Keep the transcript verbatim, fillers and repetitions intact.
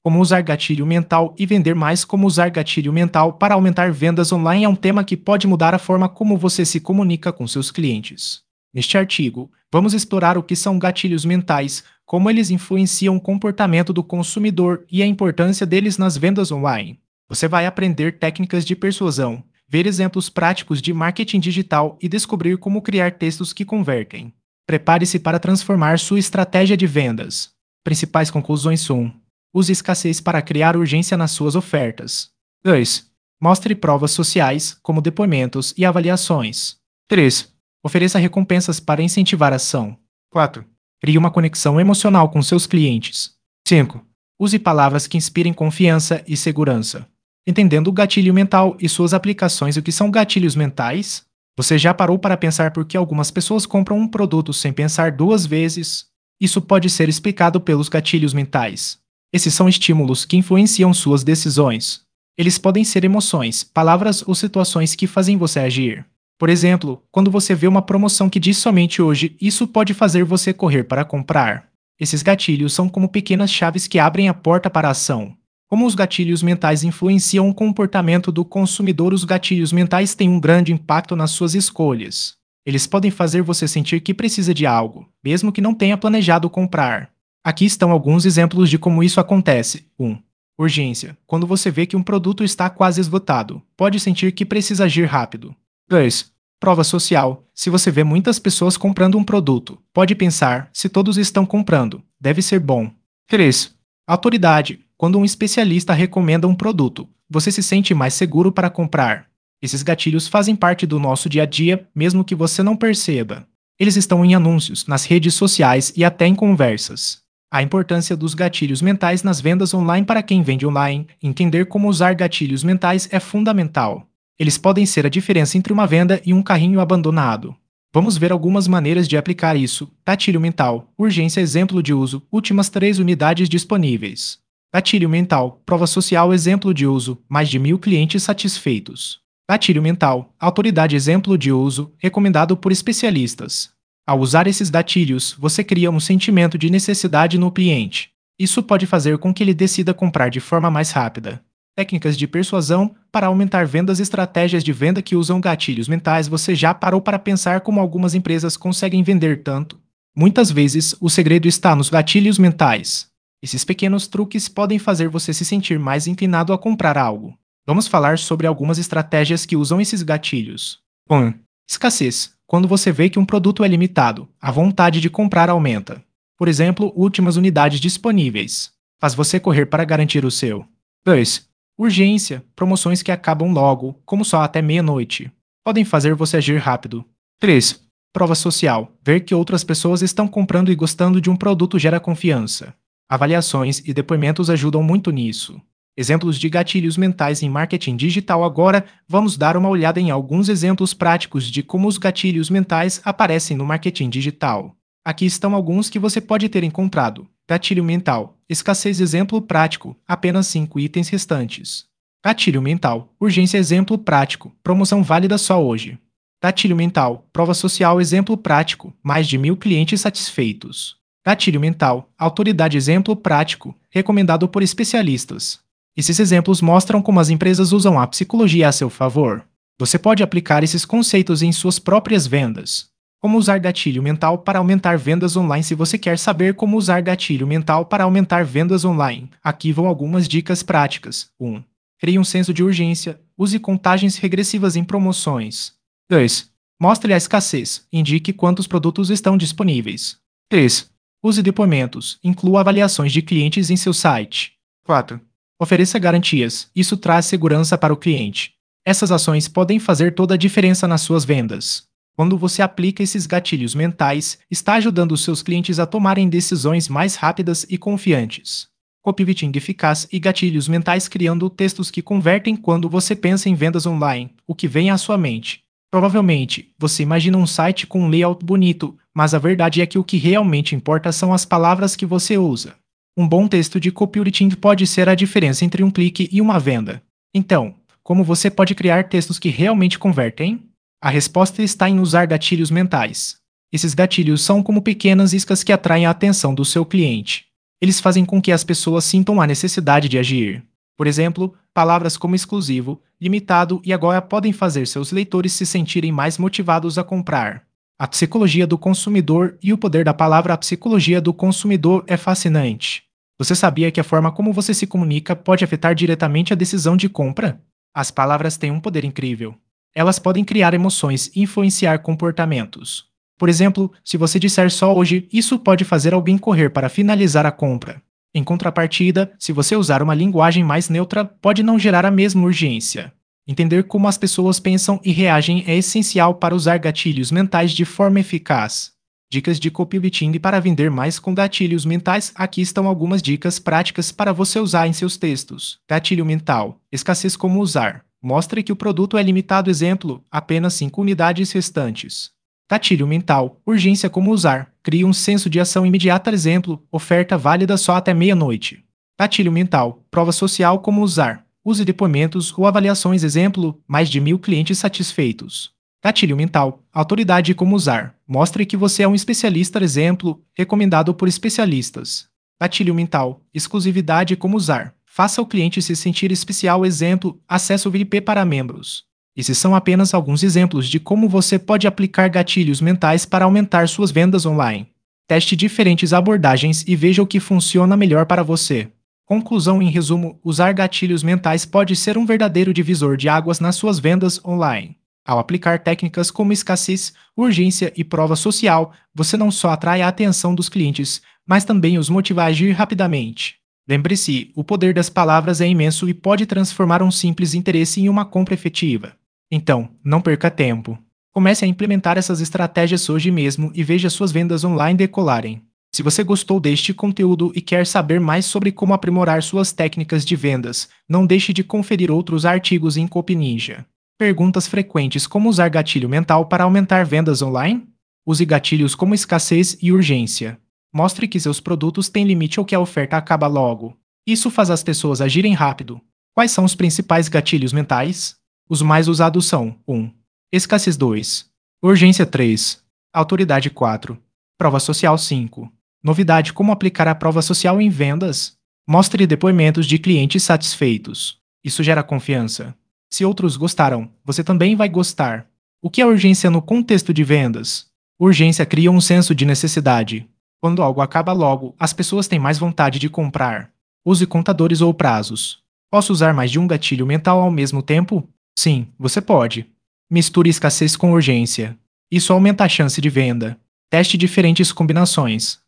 Como usar gatilho mental e vender mais. Como usar gatilho mental para aumentar vendas online é um tema que pode mudar a forma como você se comunica com seus clientes. Neste artigo, vamos explorar o que são gatilhos mentais, como eles influenciam o comportamento do consumidor e a importância deles nas vendas online. Você vai aprender técnicas de persuasão, ver exemplos práticos de marketing digital e descobrir como criar textos que convertem. Prepare-se para transformar sua estratégia de vendas. Principais conclusões um. Use escassez para criar urgência nas suas ofertas. dois. Mostre provas sociais, como depoimentos e avaliações. três. Ofereça recompensas para incentivar a ação. quatro. Crie uma conexão emocional com seus clientes. cinco. Use palavras que inspirem confiança e segurança. Entendendo o gatilho mental e suas aplicações. O que são gatilhos mentais? Você já parou para pensar por que algumas pessoas compram um produto sem pensar duas vezes? Isso pode ser explicado pelos gatilhos mentais. Esses são estímulos que influenciam suas decisões. Eles podem ser emoções, palavras ou situações que fazem você agir. Por exemplo, quando você vê uma promoção que diz somente hoje, isso pode fazer você correr para comprar. Esses gatilhos são como pequenas chaves que abrem a porta para a ação. Como os gatilhos mentais influenciam o comportamento do consumidor? Os gatilhos mentais têm um grande impacto nas suas escolhas. Eles podem fazer você sentir que precisa de algo, mesmo que não tenha planejado comprar. Aqui estão alguns exemplos de como isso acontece. um. Urgência. Quando você vê que um produto está quase esgotado, pode sentir que precisa agir rápido. dois. Prova social. Se você vê muitas pessoas comprando um produto, pode pensar, se todos estão comprando, deve ser bom. três. Autoridade. Quando um especialista recomenda um produto, você se sente mais seguro para comprar. Esses gatilhos fazem parte do nosso dia a dia, mesmo que você não perceba. Eles estão em anúncios, nas redes sociais e até em conversas. A importância dos gatilhos mentais nas vendas online. Para quem vende online, entender como usar gatilhos mentais é fundamental. Eles podem ser a diferença entre uma venda e um carrinho abandonado. Vamos ver algumas maneiras de aplicar isso. Gatilho mental. Urgência. Exemplo de uso. Últimas três unidades disponíveis. Gatilho mental. Prova social. Exemplo de uso. Mais de mil clientes satisfeitos. Gatilho mental. Autoridade. Exemplo de uso. Recomendado por especialistas. Ao usar esses gatilhos, você cria um sentimento de necessidade no cliente. Isso pode fazer com que ele decida comprar de forma mais rápida. Técnicas de persuasão para aumentar vendas. Estratégias de venda que usam gatilhos mentais. Você já parou para pensar como algumas empresas conseguem vender tanto? Muitas vezes, o segredo está nos gatilhos mentais. Esses pequenos truques podem fazer você se sentir mais inclinado a comprar algo. Vamos falar sobre algumas estratégias que usam esses gatilhos. um. Escassez. Quando você vê que um produto é limitado, a vontade de comprar aumenta. Por exemplo, últimas unidades disponíveis. Faz você correr para garantir o seu. dois. Urgência. Promoções que acabam logo, como só até meia-noite. Podem fazer você agir rápido. três. Prova social. Ver que outras pessoas estão comprando e gostando de um produto gera confiança. Avaliações e depoimentos ajudam muito nisso. Exemplos de gatilhos mentais em marketing digital. Agora, vamos dar uma olhada em alguns exemplos práticos de como os gatilhos mentais aparecem no marketing digital. Aqui estão alguns que você pode ter encontrado. Gatilho mental. Escassez. Exemplo prático. Apenas cinco itens restantes. Gatilho mental. Urgência. Exemplo prático. Promoção válida só hoje. Gatilho mental. Prova social. Exemplo prático. Mais de mil clientes satisfeitos. Gatilho mental. Autoridade. Exemplo prático. Recomendado por especialistas. Esses exemplos mostram como as empresas usam a psicologia a seu favor. Você pode aplicar esses conceitos em suas próprias vendas. Como usar gatilho mental para aumentar vendas online? Se você quer saber como usar gatilho mental para aumentar vendas online, aqui vão algumas dicas práticas. um. Crie um senso de urgência. Use contagens regressivas em promoções. dois. Mostre a escassez. Indique quantos produtos estão disponíveis. três. Use depoimentos. Inclua avaliações de clientes em seu site. quatro. Ofereça garantias. Isso traz segurança para o cliente. Essas ações podem fazer toda a diferença nas suas vendas. Quando você aplica esses gatilhos mentais, está ajudando os seus clientes a tomarem decisões mais rápidas e confiantes. Copywriting eficaz e gatilhos mentais. Criando textos que convertem. Quando você pensa em vendas online, o que vem à sua mente? Provavelmente, você imagina um site com um layout bonito, mas a verdade é que o que realmente importa são as palavras que você usa. Um bom texto de copywriting pode ser a diferença entre um clique e uma venda. Então, como você pode criar textos que realmente convertem? A resposta está em usar gatilhos mentais. Esses gatilhos são como pequenas iscas que atraem a atenção do seu cliente. Eles fazem com que as pessoas sintam a necessidade de agir. Por exemplo, palavras como exclusivo, limitado e agora podem fazer seus leitores se sentirem mais motivados a comprar. A psicologia do consumidor e o poder da palavra. A psicologia do consumidor é fascinante. Você sabia que a forma como você se comunica pode afetar diretamente a decisão de compra? As palavras têm um poder incrível. Elas podem criar emoções e influenciar comportamentos. Por exemplo, se você disser só hoje, isso pode fazer alguém correr para finalizar a compra. Em contrapartida, se você usar uma linguagem mais neutra, pode não gerar a mesma urgência. Entender como as pessoas pensam e reagem é essencial para usar gatilhos mentais de forma eficaz. Dicas de copywriting para vender mais com gatilhos mentais. Aqui estão algumas dicas práticas para você usar em seus textos. Gatilho mental. Escassez. Como usar. Mostre que o produto é limitado. Exemplo, apenas cinco unidades restantes. Gatilho mental. Urgência. Como usar. Crie um senso de ação imediata. Exemplo, oferta válida só até meia-noite. Gatilho mental. Prova social. Como usar. Use depoimentos ou avaliações. Exemplo, mais de mil clientes satisfeitos. Gatilho mental. Autoridade. Como usar. Mostre que você é um especialista. Exemplo, recomendado por especialistas. Gatilho mental. Exclusividade. Como usar. Faça o cliente se sentir especial. Exemplo, acesso V I P para membros. Esses são apenas alguns exemplos de como você pode aplicar gatilhos mentais para aumentar suas vendas online. Teste diferentes abordagens e veja o que funciona melhor para você. Conclusão. Em resumo, usar gatilhos mentais pode ser um verdadeiro divisor de águas nas suas vendas online. Ao aplicar técnicas como escassez, urgência e prova social, você não só atrai a atenção dos clientes, mas também os motiva a agir rapidamente. Lembre-se, o poder das palavras é imenso e pode transformar um simples interesse em uma compra efetiva. Então, não perca tempo. Comece a implementar essas estratégias hoje mesmo e veja suas vendas online decolarem. Se você gostou deste conteúdo e quer saber mais sobre como aprimorar suas técnicas de vendas, não deixe de conferir outros artigos em Copy Ninja. Perguntas frequentes. Como usar gatilho mental para aumentar vendas online? Use gatilhos como escassez e urgência. Mostre que seus produtos têm limite ou que a oferta acaba logo. Isso faz as pessoas agirem rápido. Quais são os principais gatilhos mentais? Os mais usados são um. Escassez. dois. Urgência. três. Autoridade. quatro. Prova social. cinco. Novidade. Como aplicar a prova social em vendas? Mostre depoimentos de clientes satisfeitos. Isso gera confiança. Se outros gostaram, você também vai gostar. O que é urgência no contexto de vendas? Urgência cria um senso de necessidade. Quando algo acaba logo, as pessoas têm mais vontade de comprar. Use contadores ou prazos. Posso usar mais de um gatilho mental ao mesmo tempo? Sim, você pode. Misture escassez com urgência. Isso aumenta a chance de venda. Teste diferentes combinações.